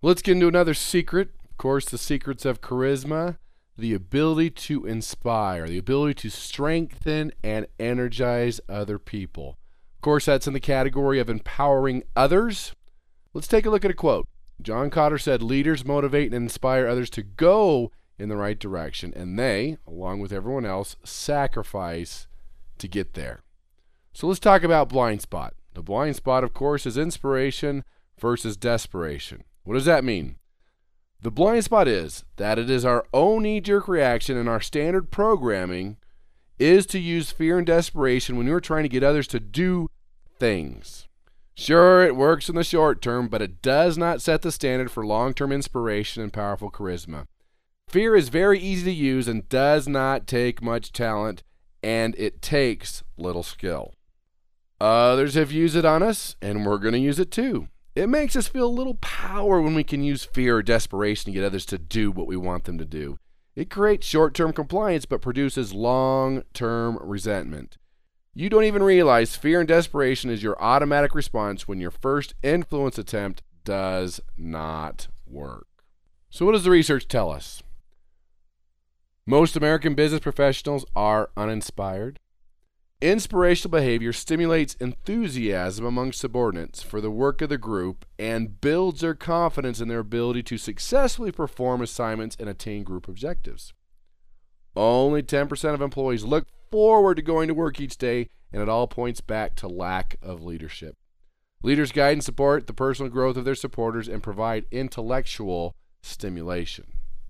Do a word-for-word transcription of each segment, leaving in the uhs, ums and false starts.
Let's get into another secret. Of course, the secrets of charisma, the ability to inspire, the ability to strengthen and energize other people. Of course, that's in the category of empowering others. Let's take a look at a quote. John Kotter said, "Leaders motivate and inspire others to go in the right direction, and they, along with everyone else, sacrifice to get there." So let's talk about blind spot. The blind spot, of course, is inspiration versus desperation. What does that mean? The blind spot is that it is our own knee-jerk reaction, and our standard programming is to use fear and desperation when you're trying to get others to do things. Sure, it works in the short term, but it does not set the standard for long-term inspiration and powerful charisma. Fear is very easy to use and does not take much talent, and it takes little skill. Others have used it on us, and we're going to use it too. It makes us feel a little power when we can use fear or desperation to get others to do what we want them to do. It creates short-term compliance but produces long-term resentment. You don't even realize fear and desperation is your automatic response when your first influence attempt does not work. So what does the research tell us? Most American business professionals are uninspired. Inspirational behavior stimulates enthusiasm among subordinates for the work of the group and builds their confidence in their ability to successfully perform assignments and attain group objectives. Only ten percent of employees look forward to going to work each day, and it all points back to lack of leadership. Leaders guide and support the personal growth of their supporters and provide intellectual stimulation.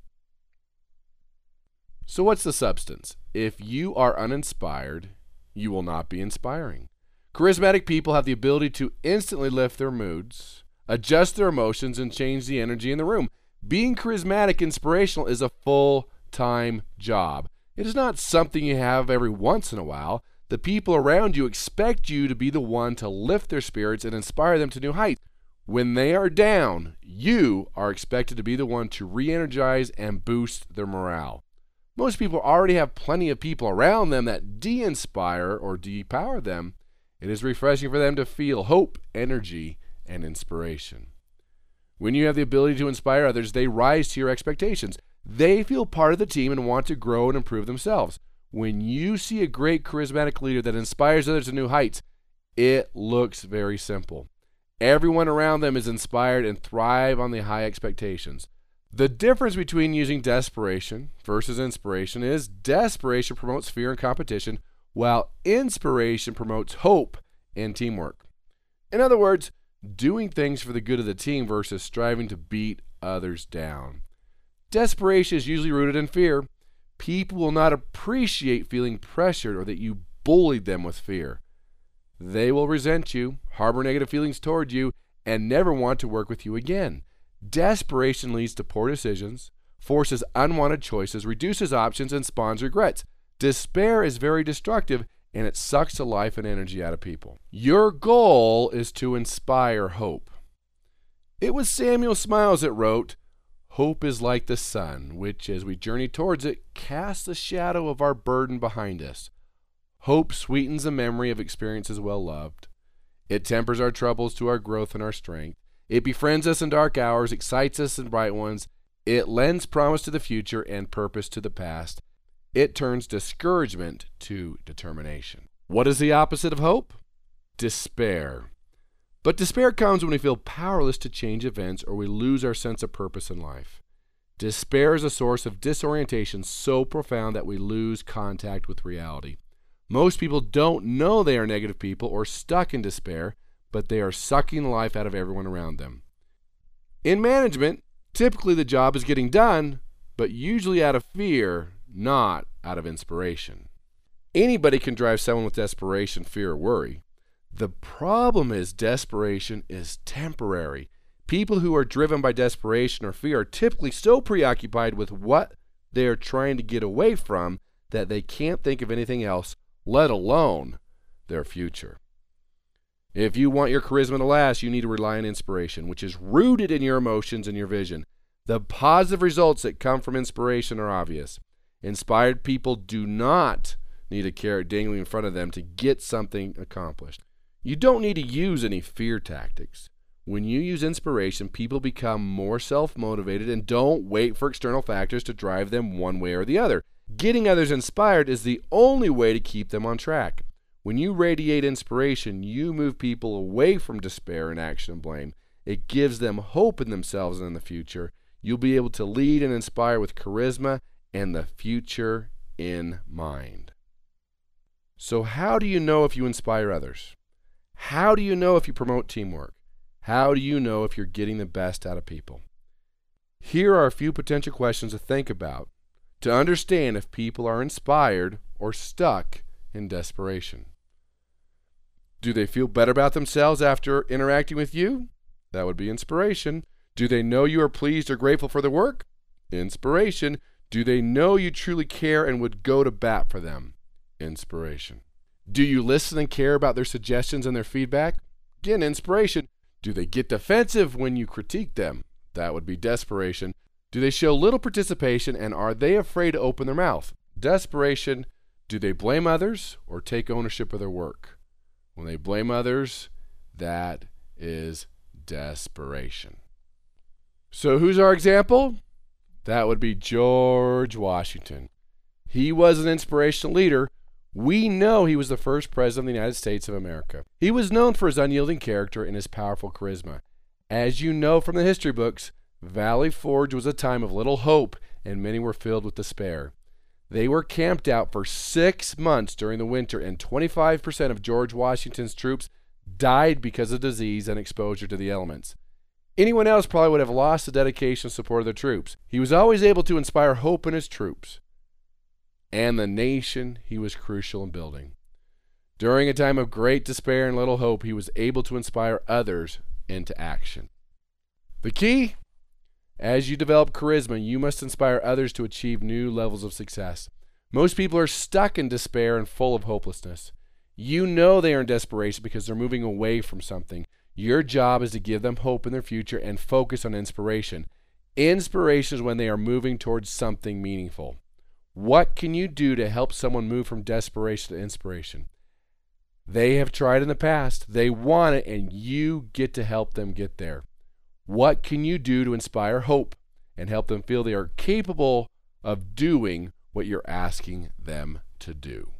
So what's the substance? If you are uninspired, you will not be inspiring. Charismatic people have the ability to instantly lift their moods, adjust their emotions, and change the energy in the room. Being charismatic, inspirational is a full-time job. It is not something you have every once in a while. The people around you expect you to be the one to lift their spirits and inspire them to new heights. When they are down, you are expected to be the one to re-energize and boost their morale. Most people already have plenty of people around them that de-inspire or de-power them. It is refreshing for them to feel hope, energy, and inspiration. When you have the ability to inspire others, they rise to your expectations. They feel part of the team and want to grow and improve themselves. When you see a great charismatic leader that inspires others to new heights, it looks very simple. Everyone around them is inspired and thrive on the high expectations. The difference between using desperation versus inspiration is desperation promotes fear and competition, while inspiration promotes hope and teamwork. In other words, doing things for the good of the team versus striving to beat others down. Desperation is usually rooted in fear. People will not appreciate feeling pressured or that you bullied them with fear. They will resent you, harbor negative feelings toward you, and never want to work with you again. Desperation leads to poor decisions, forces unwanted choices, reduces options, and spawns regrets. Despair is very destructive, and it sucks the life and energy out of people. Your goal is to inspire hope. It was Samuel Smiles that wrote, "Hope is like the sun, which, as we journey towards it, casts the shadow of our burden behind us. Hope sweetens the memory of experiences well loved. It tempers our troubles to our growth and our strength. It befriends us in dark hours, excites us in bright ones. It lends promise to the future and purpose to the past. It turns discouragement to determination." What is the opposite of hope? Despair. But despair comes when we feel powerless to change events or we lose our sense of purpose in life. Despair is a source of disorientation so profound that we lose contact with reality. Most people don't know they are negative people or stuck in despair, but they are sucking the life out of everyone around them. In management, typically the job is getting done, but usually out of fear, not out of inspiration. Anybody can drive someone with desperation, fear, or worry. The problem is desperation is temporary. People who are driven by desperation or fear are typically so preoccupied with what they are trying to get away from that they can't think of anything else, let alone their future. If you want your charisma to last, you need to rely on inspiration, which is rooted in your emotions and your vision. The positive results that come from inspiration are obvious. Inspired people do not need a carrot dangling in front of them to get something accomplished. You don't need to use any fear tactics. When you use inspiration, people become more self-motivated and don't wait for external factors to drive them one way or the other. Getting others inspired is the only way to keep them on track. When you radiate inspiration, you move people away from despair, inaction, and blame. It gives them hope in themselves and in the future. You'll be able to lead and inspire with charisma and the future in mind. So how do you know if you inspire others? How do you know if you promote teamwork? How do you know if you're getting the best out of people? Here are a few potential questions to think about to understand if people are inspired or stuck in desperation. Do they feel better about themselves after interacting with you? That would be inspiration. Do they know you are pleased or grateful for their work? Inspiration. Do they know you truly care and would go to bat for them? Inspiration. Do you listen and care about their suggestions and their feedback? Again, inspiration. Do they get defensive when you critique them? That would be desperation. Do they show little participation and are they afraid to open their mouth? Desperation. Do they blame others or take ownership of their work? When they blame others, that is desperation. So who's our example? That would be George Washington. He was an inspirational leader. We know he was the first president of the United States of America. He was known for his unyielding character and his powerful charisma. As you know from the history books, Valley Forge was a time of little hope, and many were filled with despair. They were camped out for six months during the winter, and twenty-five percent of George Washington's troops died because of disease and exposure to the elements. Anyone else probably would have lost the dedication and support of their troops. He was always able to inspire hope in his troops and the nation he was crucial in building. During a time of great despair and little hope, he was able to inspire others into action. The key? As you develop charisma, you must inspire others to achieve new levels of success. Most people are stuck in despair and full of hopelessness. You know they are in desperation because they're moving away from something. Your job is to give them hope in their future and focus on inspiration. Inspiration is when they are moving towards something meaningful. What can you do to help someone move from desperation to inspiration? They have tried in the past. They want it, and you get to help them get there. What can you do to inspire hope and help them feel they are capable of doing what you're asking them to do?